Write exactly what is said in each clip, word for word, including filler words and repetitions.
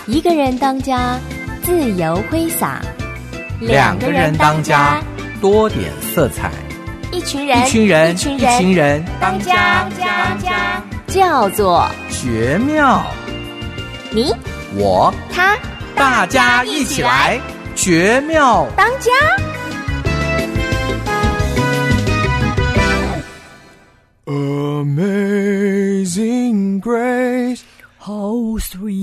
一个人当家，自由挥洒； 两个人当家，多点色彩； 一群人， 一群人， 一群人， 一群人当家，当家，叫做绝妙。 你， 我， 他， 大家一起来，绝妙当家。 Amazing Grace, How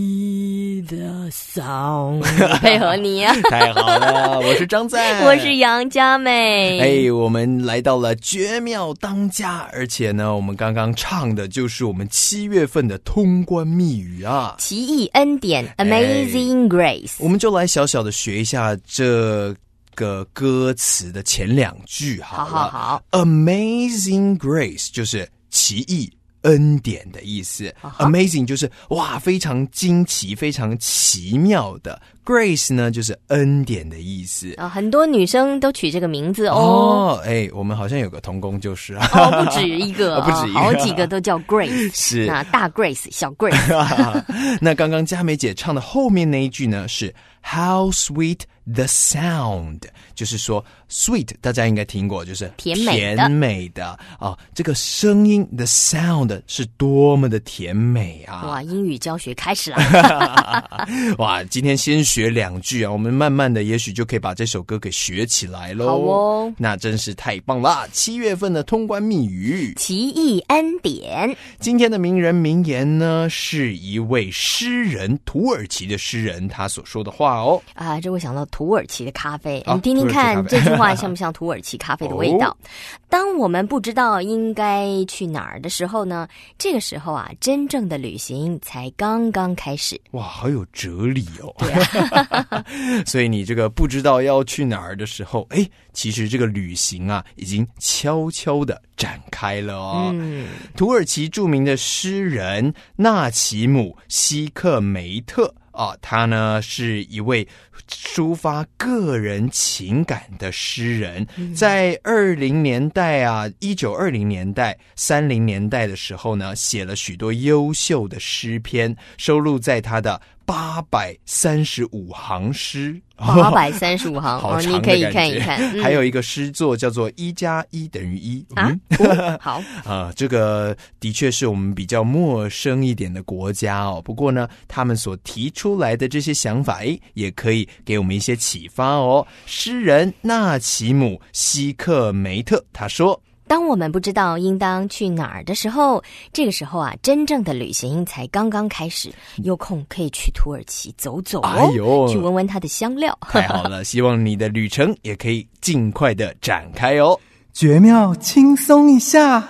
sweet the sound 配合你啊太好了，我是张赞， 我是杨佳美。 哎，我们来到了绝妙当家，而且呢，我们刚刚唱的就是我们七月份的通关密语啊， 奇异恩典 Amazing Grace、 哎、我们就来小小的学一下这个歌词的前两句好了。 好好好 Amazing Grace 就是奇异恩典的意思、uh-huh. Amazing 就是哇非常惊奇非常奇妙的， Grace 呢就是恩典的意思、 哦、很多女生都取这个名字哦。 哦，哎，我们好像有个同工就是啊， 哦，不止一个、哦、 不止一个， 好几个都叫 Grace 是那大 Grace 小 Grace 那刚刚佳美姐唱的后面那一句呢是 How sweet the sound， 就是说 sweet 大家应该听过，就是甜美的甜美的、哦、这个声音 the sound 是多么的甜美啊！ 哇，英语教学开始了哇，今天先学两句啊，我们慢慢的也许就可以把这首歌给学起来咯。 好哦， 那真是太棒了，七月份的通关密语奇异恩典。 今天的名人名言呢，是一位诗人，土耳其的诗人他所说的话哦。 啊，这我想到土耳其的咖啡、 啊、 你听听看这句话像不像土耳其咖啡的味道、哦、当我们不知道应该去哪儿的时候呢，这个时候啊，真正的旅行才刚刚开始。 哇，好有哲理哦。 对啊所以你这个不知道要去哪儿的时候，哎，其实这个旅行啊已经悄悄的展开了哦。 嗯， 土耳其著名的诗人纳奇姆希克梅特啊，他呢是一位抒发个人情感的诗人， 嗯、 在二零年代啊，一九二零年代、三零年代的时候呢，写了许多优秀的诗篇，收录在他的八百三十五行诗。 八百三十五行， 好长的感觉、 哦、你可以看一看。嗯、 还有一个诗作叫做一加一等于一啊、嗯哦，好啊，这个的确是我们比较陌生一点的国家哦。不过呢，他们所提出来的这些想法，诶，也可以给我们一些启发哦。诗人纳奇姆希克梅特他说， 当我们不知道应当去哪儿的时候，这个时候啊，真正的旅行才刚刚开始。有空可以去土耳其走走哦， 哎呦， 去闻闻它的香料。 太好了，希望你的旅程也可以尽快的展开哦。 绝妙轻松一下。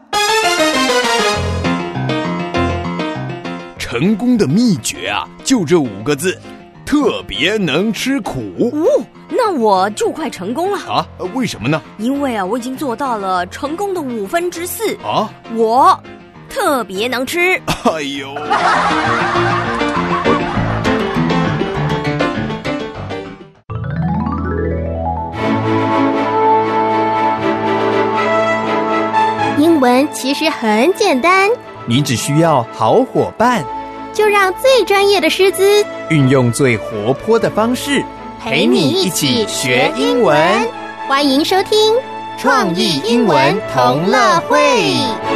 成功的秘诀啊，就这五个字，特别能吃苦。 哦，那我就快成功了啊？为什么呢？ 因为啊，我已经做到了成功的五分之四啊！ 我特别能吃。 哎呦！ 英文其实很简单， 你只需要好伙伴， 就让最专业的师资运用最活泼的方式陪你一起学英文。 欢迎收听创意英文同乐会。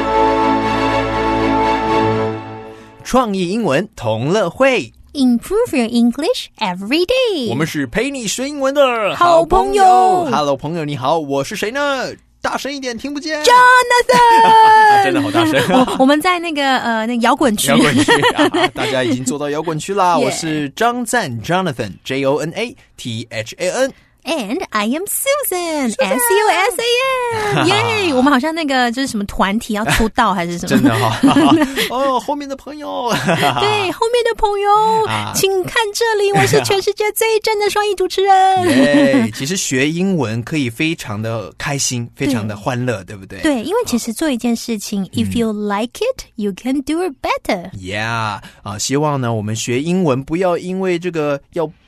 创意英文同乐会 Improve your English every day。 我们是陪你学英文的好朋友。 Hello 朋友你好，我是谁呢？大声一点，听不见。 Jonathan 真的好大声我, 我们在那个呃那个摇滚区摇滚区、啊、大家已经做到摇滚区啦、yeah. 我是张赞 Jonathan J O N A T H A N And I am Susan, S U S A N 耶、yeah, 我们好像那个就是什么团体要出道还是什么真的哈哦，后面的朋友对，后面的朋友、啊、请看这里，我是全世界最正的双语主持人对，其实学英文可以非常的开心，非常的欢乐， 对, 对不对？ 对，因为其实做一件事情、哦、If you like it, you can do it better。 Yeah、啊、希望呢我们学英文不要因为这个要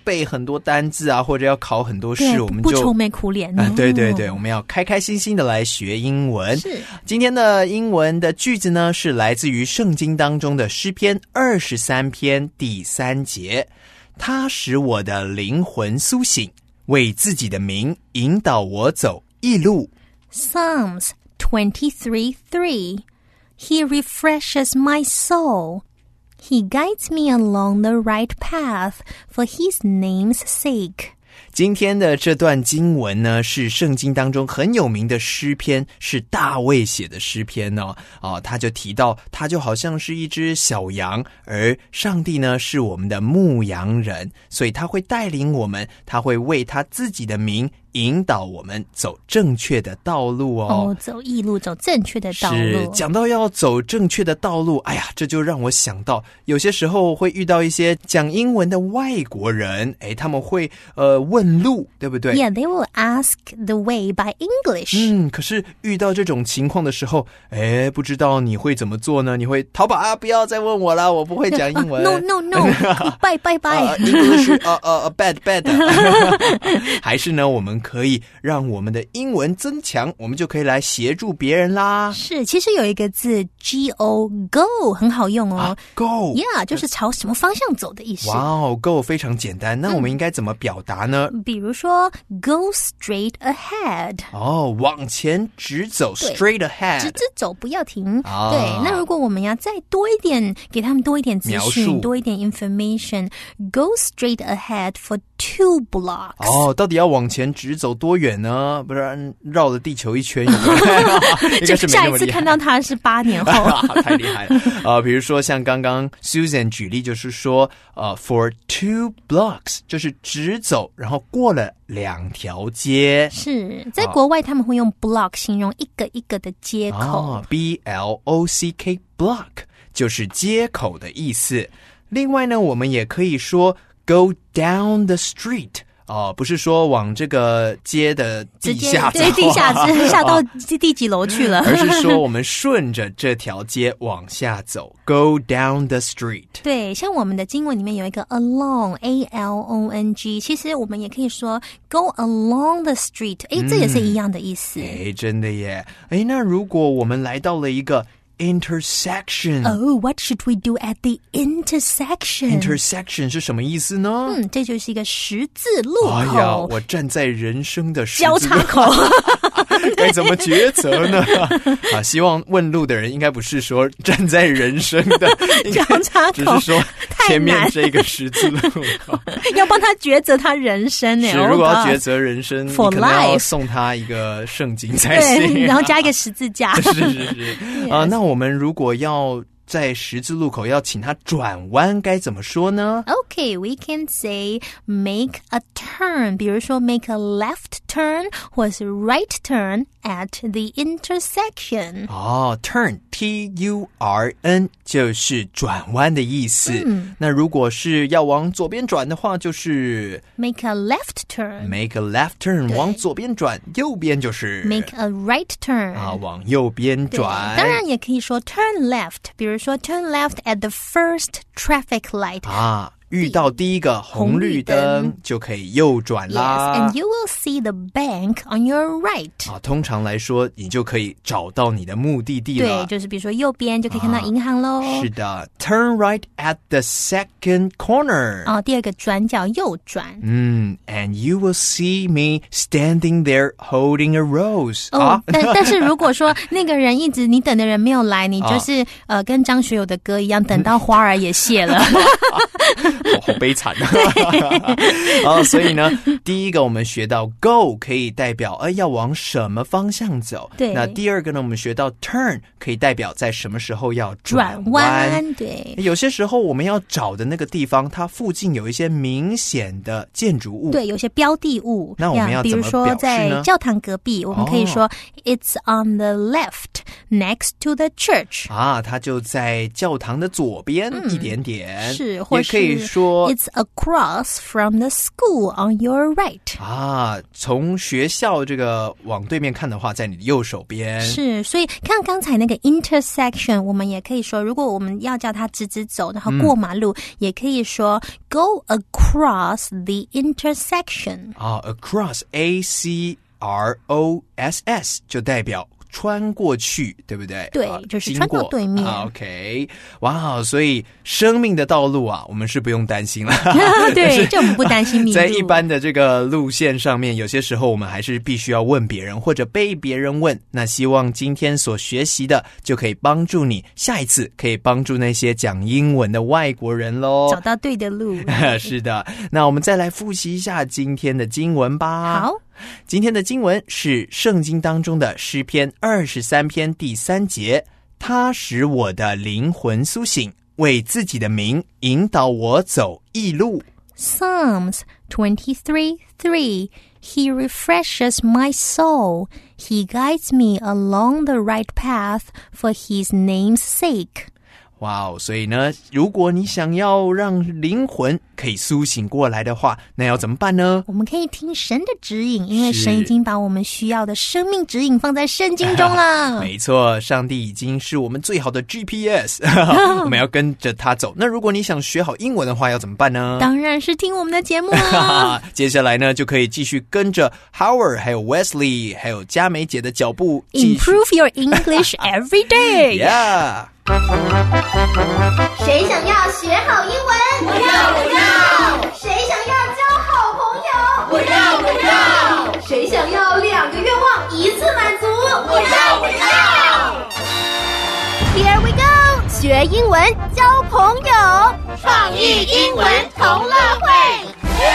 背很多单字啊，或者要考很多试，我们就不愁眉苦脸、哦啊、对对对，我们要开开心心的来学英文。 是， 今天的英文的句子呢，是来自于圣经当中的诗篇二十三篇第三节，他使我的灵魂苏醒，为自己的名引导我走义路。 Psalms twenty-three three He refreshes my soul. He guides me along the right path for his name's sake. 今天的这段经文呢，是圣经当中很有名的诗篇，是大卫写的诗篇哦。啊，他就提到，他就好像是一只小羊，而上帝呢是我们的牧羊人，所以他会带领我们，他会为他自己的名引导我们走正确的道路哦。 哦，走义路，走正确的道路。 是，讲到要走正确的道路，哎呀，这就让我想到，有些时候会遇到一些讲英文的外国人，哎，他们会呃问路，对不对？ Yeah, they will ask the way by English. 嗯，可是遇到这种情况的时候，哎，不知道你会怎么做呢？你会逃跑啊？不要再问我了，我不会讲英文。 No, no, no. Bye, bye, bye. uh, English, uh, uh, bad, bad. 还是呢，我们可以让我们的英文增强，我们就可以来协助别人啦。 是，其实有一个字 G-O, go 很好用哦。 啊、Go Yeah, 就是朝什么方向走的意思。 哇哦 Go 非常简单，那我们应该怎么表达呢？ 比如说 Go straight ahead. 哦，往前直走 Straight ahead， 直直走不要停、 啊、 对，那如果我们要再多一点，给他们多一点资描述讯，多一点 information, Go straight ahead for two blocks. 哦，到底要往前直走多远呢？不然绕了地球一圈有没有？应该是没那么厉害。 下一次看到他是八年后。 太厉害了。呃，比如说像刚刚 Susan 举例，就是说呃 for two blocks 就是直走，然后过了两条街。 是在国外他们会用 block 形容一个一个的街口、 哦、B L O C K block 就是街口的意思。另外呢，我们也可以说 go down the street，哦，不是说往这个街的地下走， 对，地下下到第几楼去了， 而是说我们顺着这条街往下走 ，go down the street。 对，像我们的经文里面有一个 along A L O N G， 其实我们也可以说 go along the street， 哎、嗯，这也是一样的意思。 哎，真的耶！哎，那如果我们来到了一个intersection. Oh, what should we do at the intersection? Intersection 是什么意思呢？ 嗯，这就是一个十字路口。 哎呀，我站在人生的十字交叉口， 该怎么抉择呢？啊，希望问路的人应该不是说站在人生的交叉口， 只是说前面这个十字路口， 要帮他抉择他人生呢。 是，如果要抉择人生， For 你可能要 life 送他一个圣经才行， 对，然后加一个十字架。 是是是啊，那我们如果要在十字路口要请他转弯，该怎么说呢？ Okay, we can say make a turn. 比如说 make a left turn 或是 right turn at the intersection. 哦 turn T U R N 就是转弯的意思。嗯，那如果是要往左边转的话，就是 make a left turn. make a left turn 往左边转，右边就是 make a right turn. 啊，往右边转。 当然也可以说 turn left. 比如说 turn left at the first traffic light. 啊，遇到第一个红绿灯就可以右转啦。 Yes, and you will see the bank on your right. 啊，通常来说，你就可以找到你的目的地了。 对，就是比如说右边就可以看到银行咯。 啊，是的 ，turn right at the second corner. 哦，第二个转角右转。 嗯 ，and you will see me standing there holding a rose. 哦， 啊， 但但是如果说那个人一直你等的人没有来，你就是、啊、呃跟张学友的歌一样，等到花儿也谢了。 哦，好悲惨啊！哦，所以呢，第一个我们学到 go 可以代表呃要往什么方向走， 对。 那第二个呢，我们学到 turn 可以代表在什么时候要转转弯。 弯，对。 有些时候我们要找的那个地方，它附近有一些明显的建筑物， 对，有些标的物。 那我们要比如说在教堂隔壁，我们可以说、哦、It's on the left next to the church. 啊，它就在教堂的左边、嗯、一点点。 是，或是也可以说 It's across from the school on your right. 啊，从学校这个往对面看的话，在你的右手边。 是，所以看刚才那个 intersection， 我们也可以说，如果我们要叫它直直走，然后过马路，嗯、也可以说 go across the intersection. 啊 ，across A C R O S S 就代表穿过去，对不对？ 对， 啊、 就是穿到对面。 啊、OK， 哇，所以生命的道路啊，我们是不用担心了。 对，这我们不担心迷路。 在一般的这个路线上面，有些时候我们还是必须要问别人，或者被别人问。那希望今天所学习的，就可以帮助你下一次可以帮助那些讲英文的外国人咯， 找到对的路。 是的，那我们再来复习一下今天的经文吧。 好。 今天的经文是圣经当中的诗篇二十三篇第三节，他使我的灵魂苏醒，为自己的名引导我走义路。 Psalms twenty-three three He refreshes my soul. He guides me along the right path for his name's sake. 哇哦！所以呢，如果你想要让灵魂可以苏醒过来的话，那要怎么办呢？ 我们可以听神的指引，因为神已经把我们需要的生命指引放在圣经中了。 没错，上帝已经是我们最好的 G P S， 我们要跟着他走。那如果你想学好英文的话，要怎么办呢？ 当然是听我们的节目啊！ 接下来呢，就可以继续跟着 Howard 还有 Wesley 还有佳美姐的脚步 ，Improve your English every day. Yeah。 谁想要学好英文？我要，我要。谁想要交好朋友？我要，我要。谁想要两个愿望一次满足？我要，我要。Here we go， 学英文交朋友，创意英文同乐会。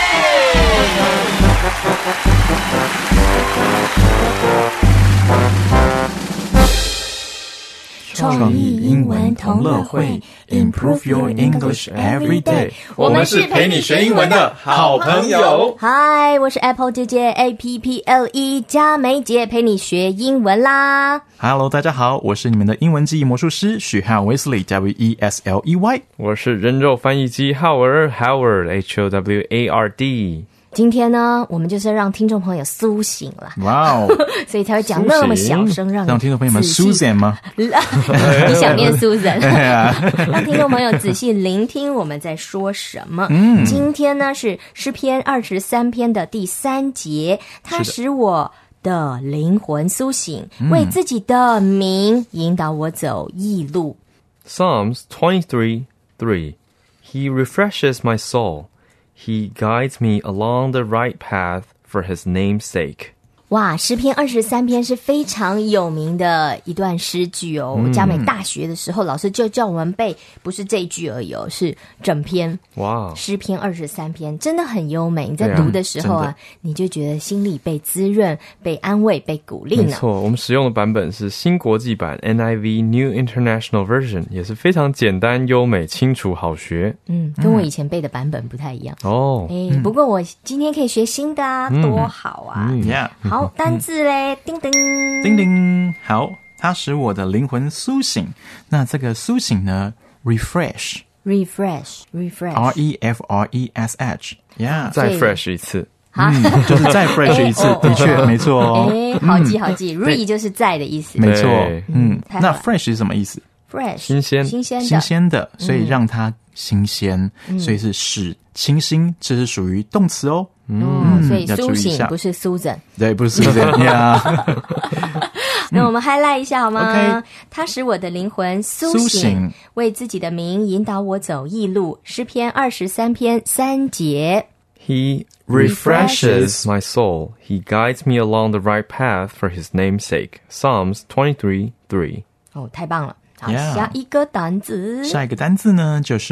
创意英文同乐会 Improve your English every day。 我们是陪你学英文的好朋友。 嗨，我是 Apple 姐姐 A P P L E 佳美姐，陪你学英文啦。 Hello， 大家好，我是你们的英文记忆魔术师许汉 Wesley W E S L E Y。 我是人肉翻译机浩尔 Howard H O W A R D。 今天呢，我们就是让听众朋友苏醒了， 哇哦！ 所以才会讲那么小声，让让听众朋友们 Susan 吗？ 你想念 Susan？ 让听众朋友仔细聆听我们在说什么。嗯，今天呢是诗篇二十三篇的第三节，它使我的灵魂苏醒，为自己的名引导我走义路。 Psalms twenty-three three He refreshes my soul.He guides me along the right path for his name's sake. 哇，诗篇二十三篇是非常有名的一段诗句哦。嗯、佳美大学的时候，老师就叫我们背，不是这一句而已哦，是整篇。哇，诗篇二十三篇真的很优美。你在读的时候啊，啊你就觉得心里被滋润、被安慰、被鼓励呢。 没错，我们使用的版本是新国际版 N I V New International Version， 也是非常简单、优美、清楚、好学。 嗯，跟我以前背的版本不太一样哦。 哎、嗯，不过我今天可以学新的啊，嗯、多好啊！ 嗯 yeah. 好。单字嘞，叮叮叮叮，好，它使我的灵魂苏醒。那这个苏醒呢 ，refresh refresh refresh R E F R E S H yeah， 再 fresh 一次， 嗯，就是再 fresh 一次，的确没错哦。 哎，好记好记 ，re 就是在的意思， 没错，嗯，那 fresh 是什么意思 ？fresh 新鲜新鲜的新鲜的，所以让它新鲜，所以是使清新，这是属于动词哦。 嗯，所以苏醒不是 Susan， 对，不是 Susan 呀。 那我们 highlight 一下好吗？ OK， 他使我的灵魂苏醒，为自己的名引导我走义路。诗篇二十三篇三节。 He refreshes my soul. He guides me along the right path for his name's sake. Psalms twenty-three three。 哦，太棒了！好， yeah， 下一个单字。 下一个单字呢，就是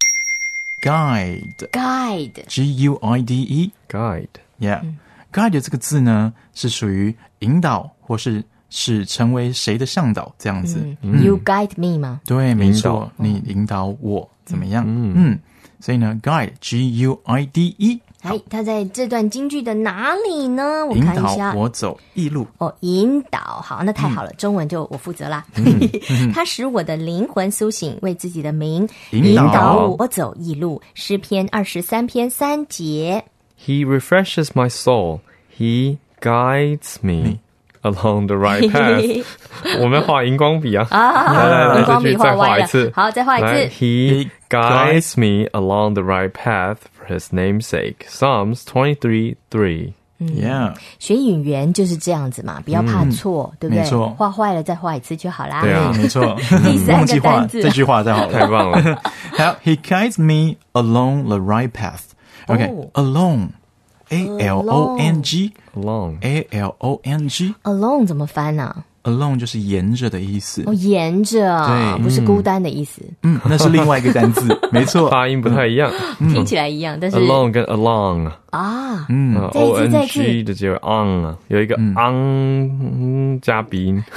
。Guide Guide G U I D E Guide Yeah、嗯、Guide 这个字呢是属于引导或是使成为谁的向导这样子、 嗯嗯、You guide me 吗？ 对，没错，你引导我怎么样 嗯, 嗯，所以呢 Guide G U I D E 哎，他在这段京剧的哪里呢？我引看一下导我走义路。 哦，引导，好，那太好了，嗯、中文就我负责啦。嗯、他使我的灵魂苏醒，为自己的名引导我走义路。诗篇二十三篇三节。 He refreshes my soul. He guides me along the right path. 我们画荧光笔啊！ 啊， 来来来， 荧光笔画歪了。好，再画一次。 He guides me along the right path for His name's sake. Psalms twenty-three three. Yeah， 学演员就是这样子嘛，不要怕错，嗯、对不对？ 没错， 画坏了再画一次就好啦。 对啊，没错。 第三个单字， 这句话太好了， 太棒了。 好 ，He guides me along the right path. OK，along。A L O N G along A L O N G alone 怎么翻啊 alone 就是沿着的意思。 哦，沿着， 对， 不是孤单的意思。 嗯，那是另外一个单字，没错， 发音不太一样， 嗯、听起来一样，但是 alone 跟 along 啊， 嗯 ，O N G 的结尾 on 有一个 on 加鼻音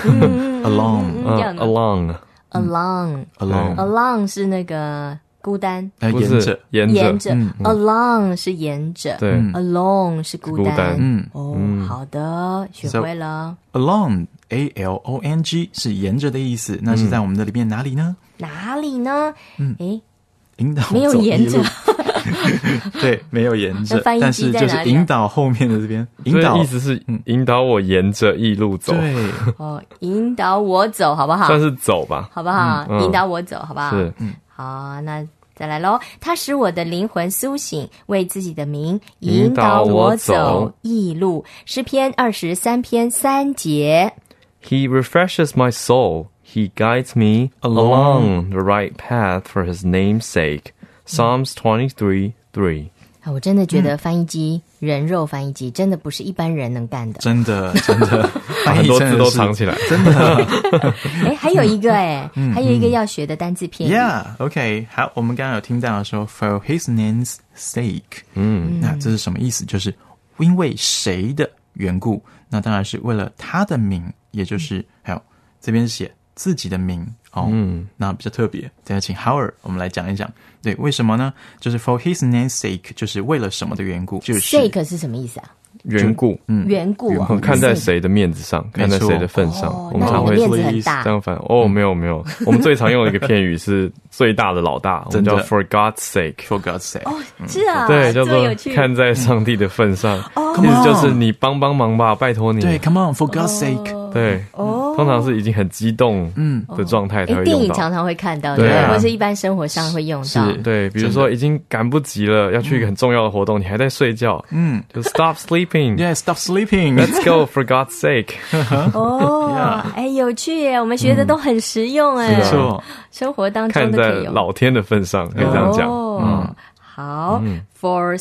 ，along along along along along 是那个。孤单， 呃， 沿着， 沿着， 沿着、嗯、，along 是沿着， 对、 嗯、，alone 是孤单， 孤单嗯，哦，嗯、好的，学会了。 So, along A L O N G 是沿着的意思，那是在我们的里面哪里呢？ 哪里呢？嗯，诶， 引导没有沿着， 对，没有沿着， 但是就是引导后面的这边， 引导意思是引导我沿着义路走， 对， 哦，引导我走，好不好？ 算是走吧， 好不好？ 嗯、 引导我走，好不好？ 是， 嗯。好，那再来咯。他使我的灵魂苏醒，为自己的名引导我走义路。诗篇二十三篇三节。 He refreshes my soul. He guides me along the right path for His name's sake. Psalms twenty-three three. 我真的觉得翻译机、嗯、人肉翻译机真的不是一般人能干的， 真的真的， 很多字都藏起来， 真的。 哎，还有一个哎、嗯，还有一个要学的单字片语。 Yeah, OK， 好，我们刚刚有听到说 for His name's sake， 嗯，那这是什么意思？就是因为谁的缘故？那当然是为了他的名，也就是、嗯、还有这边写自己的名哦，嗯，那比较特别。等下请 Howard 我们来讲一讲。对，为什么呢？就是 for his name's sake， 就是为了什么的缘故。就是 sake 是什么意思啊？ 缘故， 嗯，缘故啊， 看在谁的面子上，看在谁的份上， 哦、 我们常会面子很大这样翻。哦，没有没有，我们最常用的一个片语是最大的老大，我们叫 for God's sake。for God's sake。 哦，是啊， 对，叫做看在上帝的份上，意思就是你帮帮忙吧，拜托你。 对 ，Come on，for God's sake。 对，哦，通常是已经很激动的状态才会用到。 电影常常会看到，对，或者是一般生活上会用到。 对，比如说已经赶不及了，要去一个很重要的活动，你还在睡觉，嗯，就 stop sleeping。Yeah，stop sleeping。Let's go for God's sake。 哦，哎，有趣耶！我们学的都很实用哎， 没错， 生活当中都可以用。 看在老天的份上，可以这样讲。 哦，好 ，for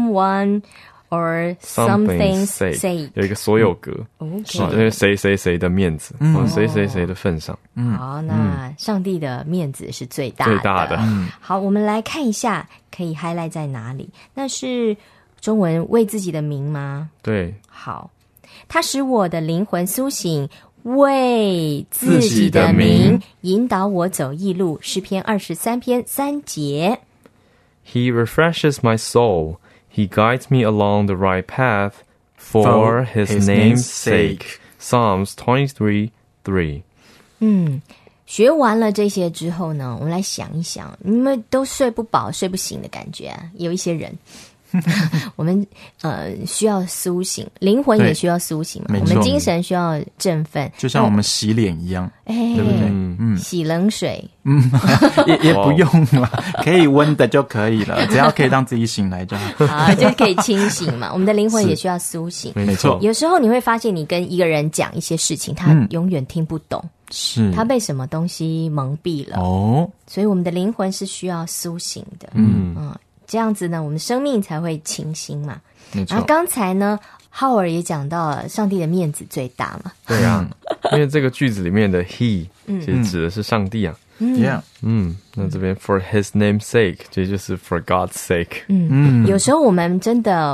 someone。or something's sake 有一个所有格， 是因为谁谁谁的面子，谁谁谁的份上。 好，那上帝的面子是最大的。 最大的。 好，我们来看一下，可以 highlight 在哪里？那是中文为自己的名吗？ 对。 好，他使我的灵魂苏醒，为自己的名引導我走義路。詩篇二十三篇三節。 He refreshes my soul.He guides me along the right path for his, his name's sake. Psalms twenty-three three. 嗯，学完了这些之后呢，我们来想一想，你们都睡不饱、睡不醒的感觉啊？有一些人，我们呃需要苏醒，灵魂也需要苏醒嘛，我们精神需要振奋， 就像我们洗脸一样，哎，对不对？ 嗯，洗冷水， 嗯，也也不用了，可以温的就可以了，只要可以让自己醒来就好， 好，就可以清醒嘛。我们的灵魂也需要苏醒， 没错。 有时候你会发现，你跟一个人讲一些事情，他永远听不懂， 是他被什么东西蒙蔽了哦， 所以我们的灵魂是需要苏醒的，嗯嗯。这样子呢，我们生命才会清新嘛。 没错。 然后刚才呢，浩尔也讲到了，上帝的面子最大嘛。 对啊，因为这个句子里面的 he 其实指的是上帝啊。 嗯 Yeah， 嗯，那这边 for his name's sake 其实就是 for God's sake。 嗯嗯，有时候我们真的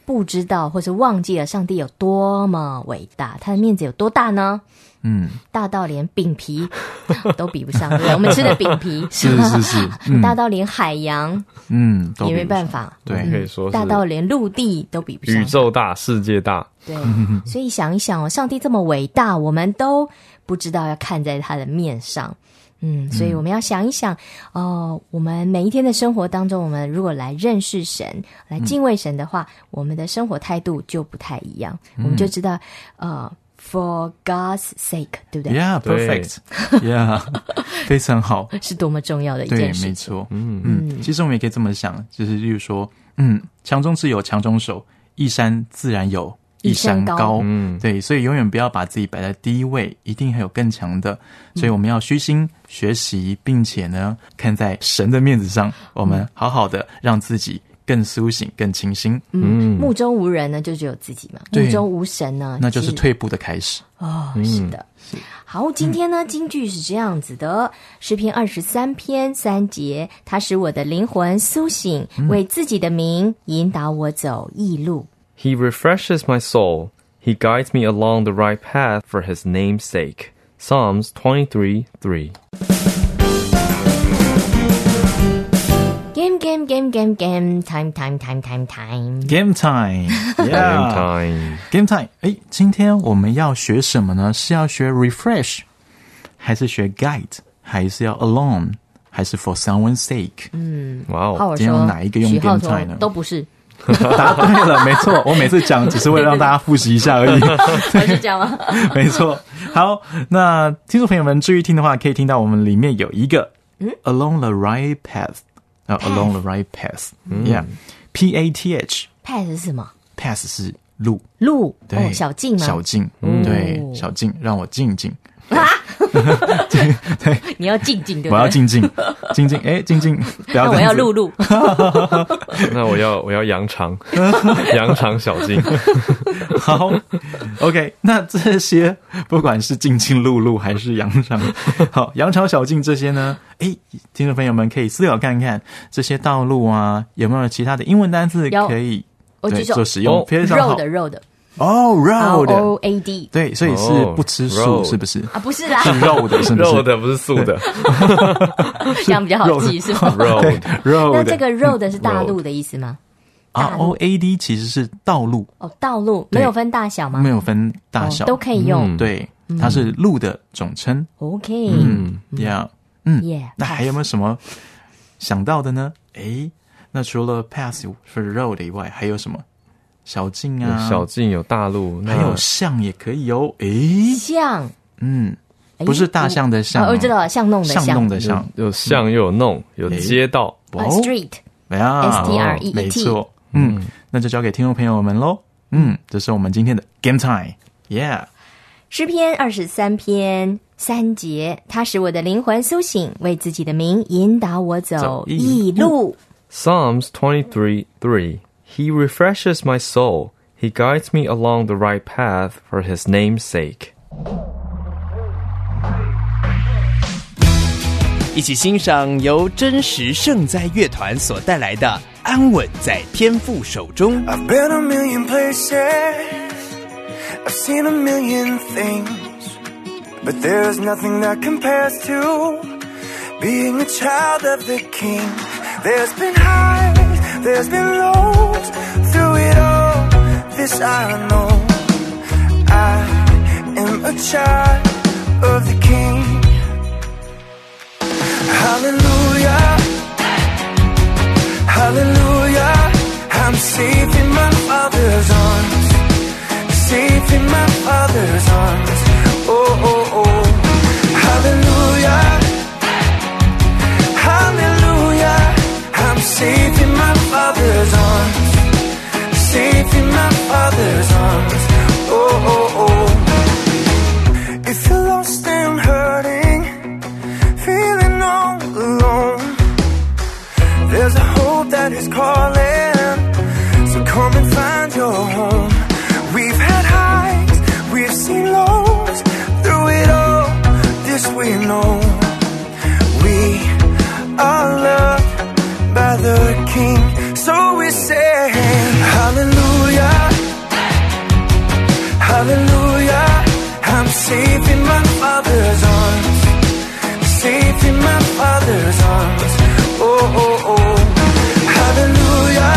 不知道或是忘记了上帝有多么伟大，他的面子有多大呢？嗯，大到连饼皮都比不上，对不对？我们吃的饼皮是是是、 嗯，大到连海洋，嗯，也没办法， 对， 嗯、 可以说是大到连陆地都比不上， 宇宙大，世界大， 对，所以想一想哦，上帝这么伟大，我们都不知道要看在他的面上。嗯，所以我们要想一想，哦，我们每一天的生活当中，我们如果来认识神、来敬畏神的话，嗯、我们的生活态度就不太一样，嗯、我们就知道，呃 ，for God's sake， 对不对 ？Yeah, perfect. Yeah， 非常好， 是多么重要的一件事情。 对，没错。嗯嗯，其实我们也可以这么想，就是例如说，嗯，强中自有强中手，一山自然有一山高，高嗯，对，所以永远不要把自己摆在第一位，一定还有更强的，所以我们要虚心学习，并且呢，看在神的面子上，我们好好的让自己更苏醒、更清新。 嗯，目中无人呢，就只有自己嘛；目中无神呢， 那就是退步的开始。 哦，是的。嗯、好，今天呢，金句是这样子的：诗篇二十三篇三节，它使我的灵魂苏醒，为自己的名引导我走义路。 He refreshes my soul. He guides me along the right path for his name's sake. Psalms twenty-three three. Game, game, game, game, game. Time, time, time, time, time. Game time. Yeah. Game time. Game time. 诶，今天我们要学什么呢？是要学 refresh, 还是学 guide, 还是要 alone, 还是 for someone's sake? 嗯， 哇哦， 今天用哪一个用 game time 呢？ 都不是。 答对了，没错，我每次讲只是为了让大家复习一下而已。 是这样吗？没错。好，那听众朋友们注意听的话，可以听到我们里面有一个、嗯、along the right path， 啊、uh, ，along the right path，yeah，P A T H。path 是什么 ？path 是路， 路， 对， 哦、小径吗？ 小径，嗯、对，小径，让我静静。 啊！对，你要静静，对不对？ 我要静静，静静，哎，静静，不要。 那我要露露。 那我要我要扬长，扬长小径。 好 ，OK， 那这些不管是静静露露还是扬长，好，扬长小径这些呢，哎，听众朋友们可以思考看看，这些道路啊，有没有其他的英文单字可以对做使用？非常好。 road road。 哦、oh, road R O A D 对，所以是不吃素、oh, 是不是啊？不是啦， 是肉的，是不是？ 肉的不是素的， 这样比较好记是吗 ？Road road 那这个 road 是大陆的意思吗 ？R O A D 其实是道路哦，道路没有分大小吗？ 没有分大小， 哦、都可以用。 嗯、对，它是路的总称。 OK， 嗯 ，Yeah， 嗯 ，Yeah， 那还有没有什么想到的呢？诶，那除了 path 或者 road 以外，还有什么？小径啊， 有小径有大路， 还有巷也可以哦。诶， 巷， 嗯，不是大象的象、 哦，我知道了，巷弄的巷，巷弄的巷， 有巷又有弄，有街道、 嗯 uh, ，street， 呀 ，S T R E E T， 没错，嗯，那就交给听众朋友们喽。嗯，这是我们今天的 Game Time，Yeah。 诗篇二十三篇三节，它使我的灵魂苏醒，为自己的名引导我走义路。 Psalms twenty-three three.He refreshes my soul. He guides me along the right path for his name's sake. 一起欣赏由真实圣哉乐团所带来的《安稳在天父手中》。 I've been a million places, I've seen a million things, but there's nothing that compares to being a child of the King. There's been highs, there's been lows, through it all, this I know, I am a child of the King. Hallelujah, hallelujah, I'm safe in my Father's arms, safe in my Father's arms. Oh, oh, oh, hallelujah, hallelujah, I'm safe in my Father's arms, safe in my Father's arms. Oh, oh, oh. If you're lost and hurting, feeling all alone, there's a hope that is calling, so come and find your home. We've had highs, we've seen lows, Father's arms. Oh, oh, oh. Hallelujah.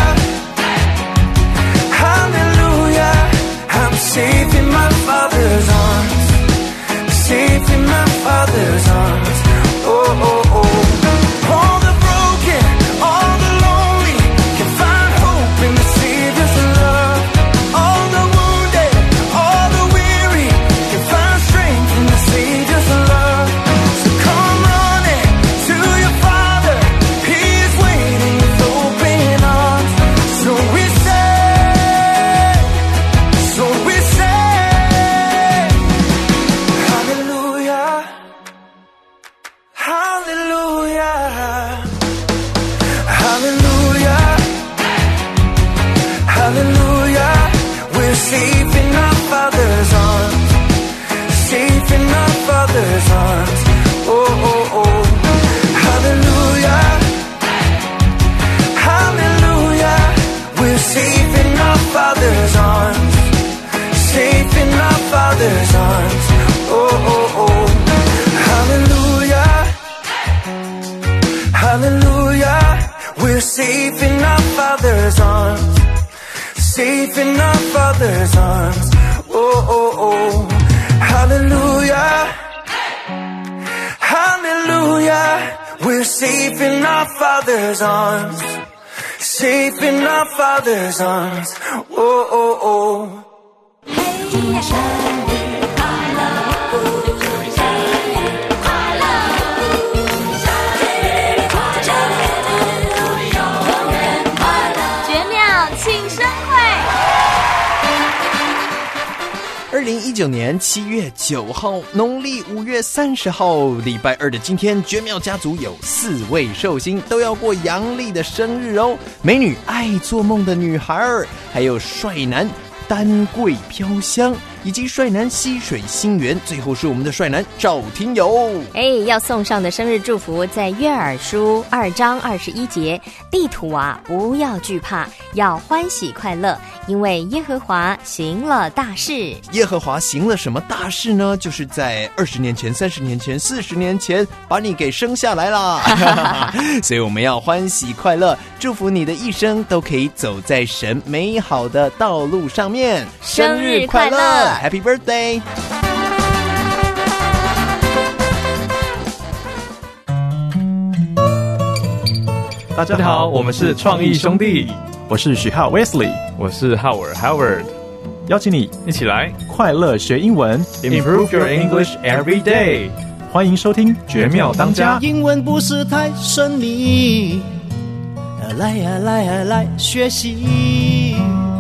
Hallelujah. I'm safe in my Father's arms. Safe in my Father's arms. Oh, oh, oh. All the broken, all the lonely can find hope in the Savior's love. All the wounded, all the weary can find strength in the Savior's love. So come running to your Father. He is waiting with open arms. So we say, so we say, Hallelujah. Hallelujah. Hallelujah. Hallelujah. We're safe in our Father's arms. Safe in our Father's arms. Oh, oh, oh. Hallelujah. Hallelujah. We're safe in our Father's arms. Safe in our Father's arms. Oh, oh, oh. Hallelujah. Hallelujah. We're safe in our Father's arms. Safe in our Father's arms. Oh, oh, oh. Hallelujah. Hallelujah. We're safe in our Father's arms. Safe in our Father's arms. Oh, oh, oh. 二零一九年七月九号，农历五月三十号，礼拜二的今天，绝妙家族有四位寿星都要过阳历的生日哦。美女爱做梦的女孩儿，还有帅男丹桂飘香，以及帅男溪水星源，最后是我们的帅男赵廷友。 哎，要送上的生日祝福在约珥书二章二十一节，地土啊，不要惧怕，要欢喜快乐，因为耶和华行了大事。 耶和华行了什么大事呢？就是在二十年前、三十年前、四十年前把你给生下来啦。所以我们要欢喜快乐，祝福你的一生都可以走在神美好的道路上面。 生日快乐 Happy birthday！ 大家好，我们是创意兄弟，我是许浩 Wesley， 我是 Howard Howard， 邀请你一起来快乐学英文 ，Improve your English every day。 欢迎收听《绝妙当家》。 英文不是太神秘，来呀来呀来学习。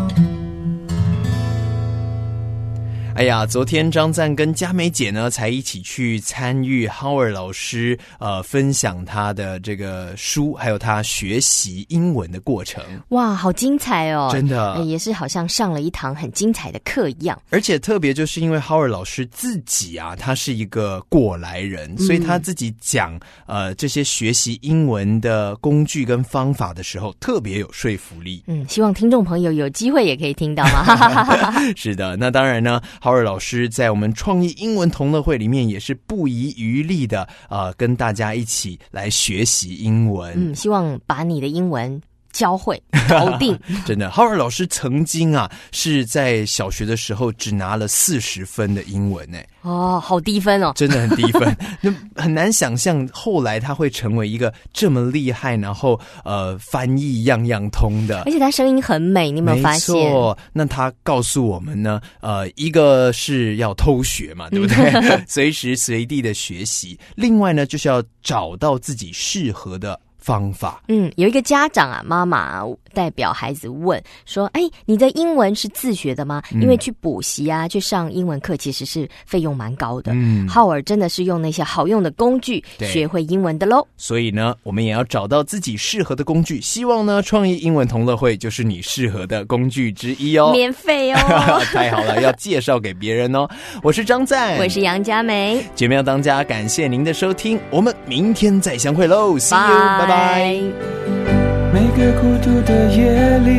哎呀，昨天张赞跟佳美姐呢，才一起去参与 Howard 老师呃分享他的这个书，还有他学习英文的过程。 哇，好精彩哦！ 真的， 也是好像上了一堂很精彩的课一样。 而且特别就是因为 Howard 老师自己啊，他是一个过来人，所以他自己讲呃这些学习英文的工具跟方法的时候，特别有说服力。 嗯，希望听众朋友有机会也可以听到嘛。 是的，那当然呢。Howard 老师在我们创意英文同乐会里面也是不遗余力的，呃，跟大家一起来学习英文。 嗯，希望把你的英文教会搞定。 真的 Howard 老师曾经啊是在小学的时候只拿了四十分的英文耶。 哦，好低分哦， 真的很低分。那很难想象后来他会成为一个这么厉害，然后呃翻译样样通的， 而且他声音很美，你有没有发现？ 没错，那他告诉我们呢，呃，一个是要偷学嘛，对不对？随时随地的学习。另外呢，就是要找到自己适合的方法。 嗯，有一个家长啊，妈妈代表孩子问说：“哎，你的英文是自学的吗？”嗯、因为去补习啊，去上英文课，其实是费用蛮高的。嗯，浩尔真的是用那些好用的工具学会英文的喽。 所以呢，我们也要找到自己适合的工具。希望呢，创意英文同乐会就是你适合的工具之一哦， 免费哦， 太好了，要介绍给别人哦。我是张赞， 我是杨佳梅， 绝妙当家，感谢您的收听，我们明天再相会喽 ，See you， 拜拜。 每个孤独的夜里，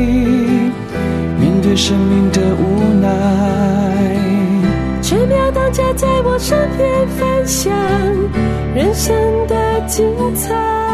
面对生命的无奈，绝妙当家在我身边分享， 人生的精彩。